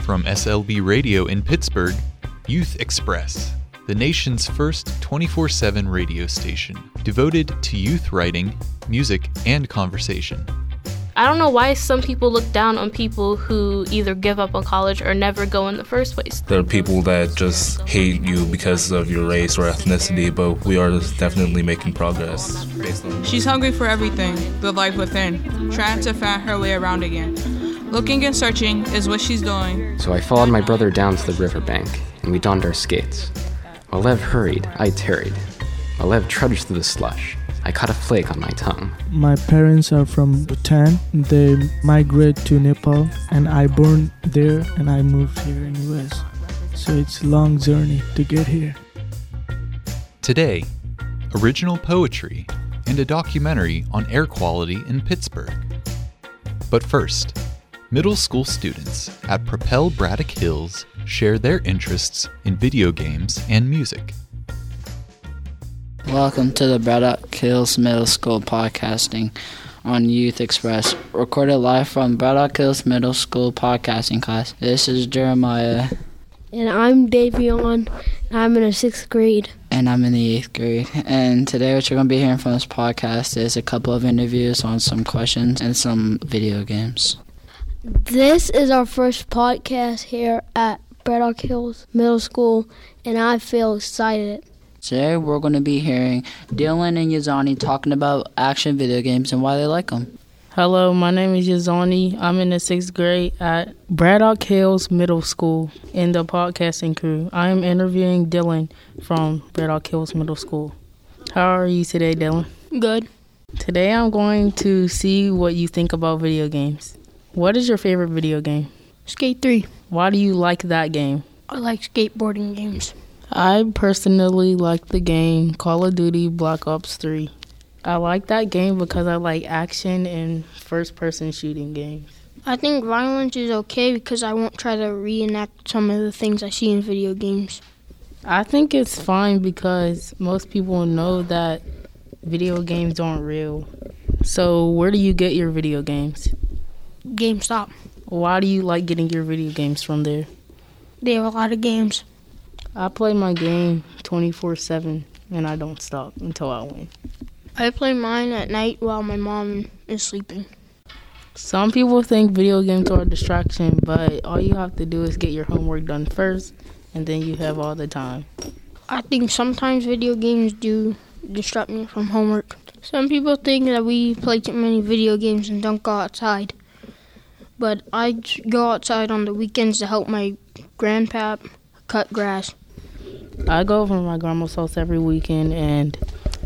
From SLB Radio in Pittsburgh, Youth Express, the nation's first 24/7 radio station devoted to youth writing, music, and conversation. I don't know why some people look down on people who either give up on college or never go in the first place. There are people that just hate you because of your race or ethnicity, but we are definitely making progress based on... She's hungry for everything, the life within, trying to find her way around again. Looking and searching is what she's doing. So I followed my brother down to the riverbank, and we donned our skates. While Lev hurried, I tarried. While Lev trudged through the slush, I caught a flake on my tongue. My parents are from Bhutan. They migrate to Nepal, and I born there and I moved here in US. So it's a long journey to get here. Today, original poetry and a documentary on air quality in Pittsburgh. But first, middle school students at Propel Braddock Hills share their interests in video games and music. Welcome to the Braddock Hills Middle School podcasting on Youth Express, recorded live from Braddock Hills Middle School podcasting class. This is Jeremiah. And I'm Davion. I'm in the 6th grade. And I'm in the 8th grade. And today what you're going to be hearing from this podcast is a couple of interviews on some questions and some video games. This is our first podcast here at Braddock Hills Middle School, and I feel excited. Today we're going to be hearing Dylan and Yazani talking about action video games and why they like them. Hello, my name is Yazani. I'm in the 6th grade at Braddock Hills Middle School in the podcasting crew. I am interviewing Dylan from Braddock Hills Middle School. How are you today, Dylan? Good. Today I'm going to see what you think about video games. What is your favorite video game? Skate 3. Why do you like that game? I like skateboarding games. I personally like the game Call of Duty Black Ops 3. I like that game because I like action and first-person shooting games. I think violence is okay because I won't try to reenact some of the things I see in video games. I think it's fine because most people know that video games aren't real. So where do you get your video games? GameStop. Why do you like getting your video games from there? They have a lot of games. I play my game 24/7 and I don't stop until I win. I play mine at night while my mom is sleeping. Some people think video games are a distraction, but all you have to do is get your homework done first, and then you have all the time. I think sometimes video games do distract me from homework. Some people think that we play too many video games and don't go outside. But I go outside on the weekends to help my grandpa cut grass. I go over to my grandma's house every weekend, and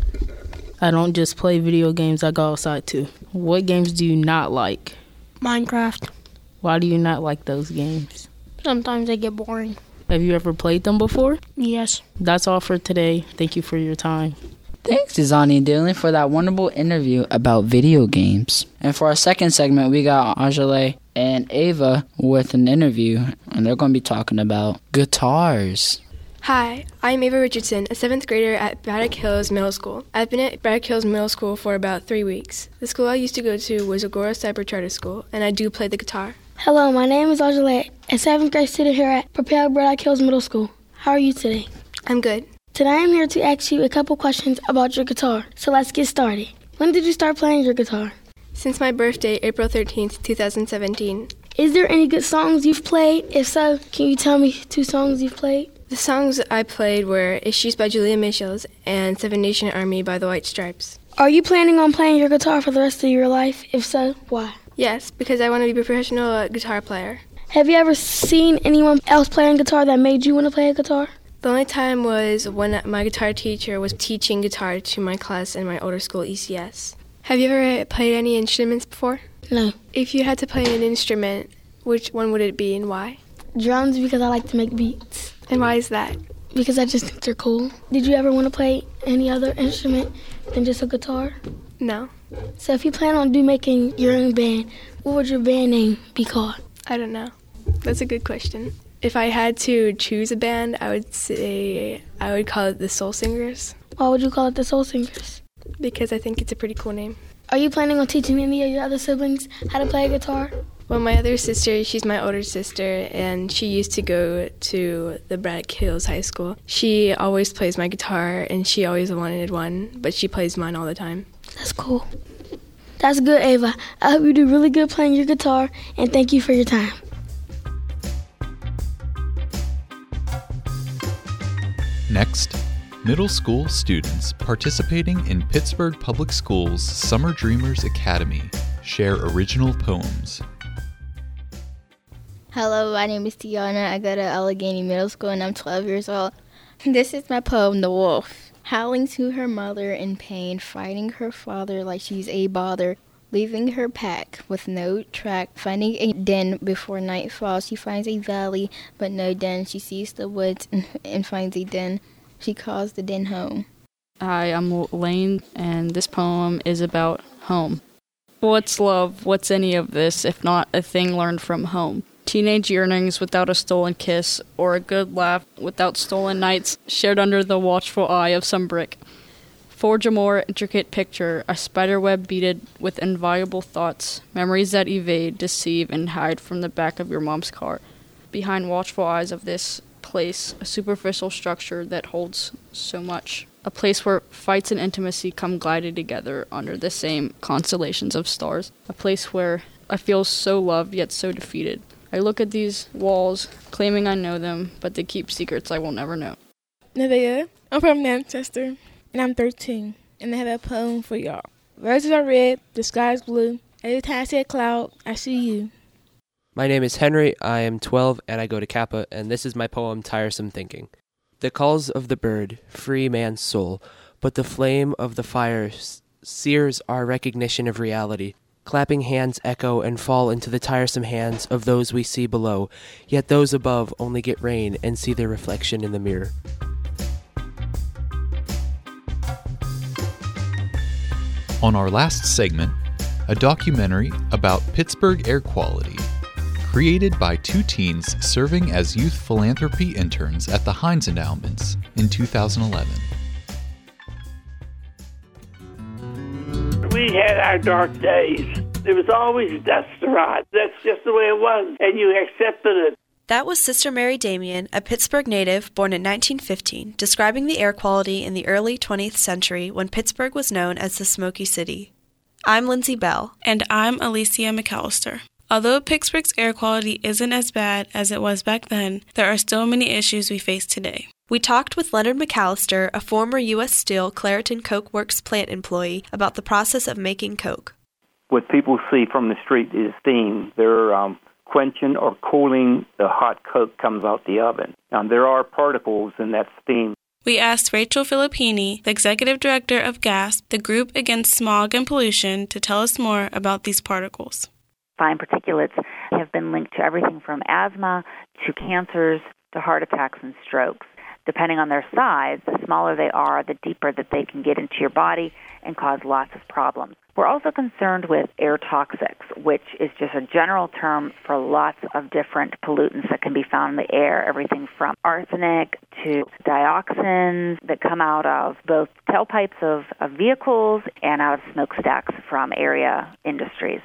I don't just play video games, I go outside too. What games do you not like? Minecraft. Why do you not like those games? Sometimes they get boring. Have you ever played them before? Yes. That's all for today. Thank you for your time. Thanks, Yazani and Dylan, for that wonderful interview about video games. And for our second segment, we got Angele and Ava with an interview, and they're going to be talking about guitars. Hi, I'm Ava Richardson, a 7th grader at Braddock Hills Middle School. I've been at Braddock Hills Middle School for about 3 weeks. The school I used to go to was Agora Cyber Charter School, and I do play the guitar. Hello, my name is Angela, a 7th grade student here at Propel Braddock Hills Middle School. How are you today? I'm good. Today I'm here to ask you a couple questions about your guitar. So let's get started. When did you start playing your guitar? Since my birthday, April 13th, 2017. Is there any good songs you've played? If so, can you tell me 2 songs you've played? The songs I played were Issues by Julia Michels and Seven Nation Army by the White Stripes. Are you planning on playing your guitar for the rest of your life? If so, why? Yes, because I want to be a professional guitar player. Have you ever seen anyone else playing guitar that made you want to play a guitar? The only time was when my guitar teacher was teaching guitar to my class in my older school, ECS. Have you ever played any instruments before? No. If you had to play an instrument, which one would it be and why? Drums, because I like to make beats. And why is that? Because I just think they're cool. Did you ever want to play any other instrument than just a guitar? No. So if you plan on making your own band, what would your band name be called? I don't know. That's a good question. If I had to choose a band, I would say I would call it the Soul Singers. Why would you call it the Soul Singers? Because I think it's a pretty cool name. Are you planning on teaching any of your other siblings how to play a guitar? Well, my other sister, she's my older sister, and she used to go to the Braddock Hills High School. She always plays my guitar, and she always wanted one, but she plays mine all the time. That's cool. That's good, Ava. I hope you do really good playing your guitar, and thank you for your time. Next, middle school students participating in Pittsburgh Public Schools Summer Dreamers Academy share original poems. Hello, my name is Tiana. I go to Allegheny Middle School and I'm 12 years old. This is my poem, The Wolf. Howling to her mother in pain, fighting her father like she's a bother, leaving her pack with no track, finding a den before nightfall. She finds a valley, but no den. She sees the woods and finds a den. She calls the den home. Hi, I'm Lane, and this poem is about home. What's love? What's any of this, if not a thing learned from home? Teenage yearnings without a stolen kiss, or a good laugh without stolen nights shared under the watchful eye of some brick. Forge a more intricate picture, a spiderweb beaded with inviolable thoughts, memories that evade, deceive, and hide from the back of your mom's car. Behind watchful eyes of this place, a superficial structure that holds so much. A place where fights and intimacy come glided together under the same constellations of stars. A place where I feel so loved yet so defeated. I look at these walls, claiming I know them, but they keep secrets I will never know. Nevaeh, I'm from Manchester, and I'm 13, and I have a poem for y'all. Roses are red, the sky is blue. Every time I see a cloud, I see you. My name is Henry, I am 12, and I go to Kappa, and this is my poem, Tiresome Thinking. The calls of the bird free man's soul, but the flame of the fire sears our recognition of reality. Clapping hands echo and fall into the tiresome hands of those we see below, yet those above only get rain and see their reflection in the mirror. On our last segment, a documentary about Pittsburgh air quality, created by two teens serving as youth philanthropy interns at the Heinz Endowments in 2011. We had our dark days. There was always dust to ride. That's just the way it was, and you accepted it. That was Sister Mary Damien, a Pittsburgh native born in 1915, describing the air quality in the early 20th century when Pittsburgh was known as the Smoky City. I'm Lindsay Bell. And I'm Alicia McAllister. Although Pittsburgh's air quality isn't as bad as it was back then, there are still many issues we face today. We talked with Leonard McAllister, a former U.S. Steel Clairton Coke Works plant employee, about the process of making Coke. What people see from the street is steam. They're quenching or cooling the hot Coke comes out the oven. There are particles in that steam. We asked Rachel Filippini, the executive director of GASP, the group against smog and pollution, to tell us more about these particles. Fine particulates have been linked to everything from asthma to cancers to heart attacks and strokes. Depending on their size, the smaller they are, the deeper that they can get into your body and cause lots of problems. We're also concerned with air toxics, which is just a general term for lots of different pollutants that can be found in the air, everything from arsenic to dioxins that come out of both tailpipes of vehicles and out of smokestacks from area industries.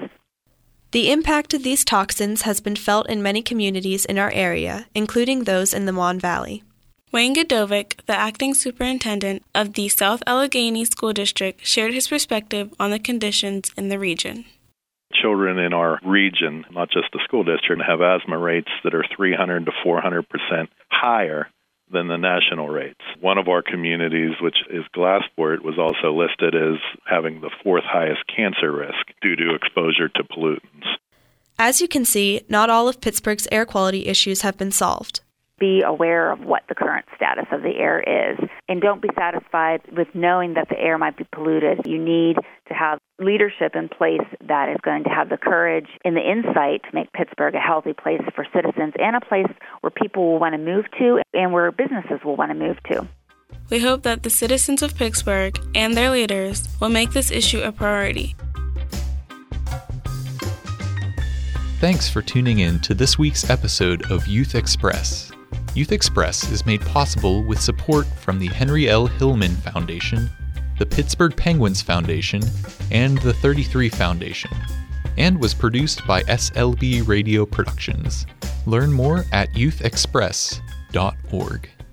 The impact of these toxins has been felt in many communities in our area, including those in the Mon Valley. Wayne Godovic, the acting superintendent of the South Allegheny School District, shared his perspective on the conditions in the region. Children in our region, not just the school district, have asthma rates that are 300 to 400% higher than the national rates. One of our communities, which is Glassport, was also listed as having the fourth highest cancer risk due to exposure to pollutants. As you can see, not all of Pittsburgh's air quality issues have been solved. Be aware of what the current status of the air is, and don't be satisfied with knowing that the air might be polluted. You need to have leadership in place that is going to have the courage and the insight to make Pittsburgh a healthy place for citizens and a place where people will want to move to and where businesses will want to move to. We hope that the citizens of Pittsburgh and their leaders will make this issue a priority. Thanks for tuning in to this week's episode of Youth Express. Youth Express is made possible with support from the Henry L. Hillman Foundation, the Pittsburgh Penguins Foundation, and the 33 Foundation. and was produced by SLB Radio Productions. Learn more at youthexpress.org.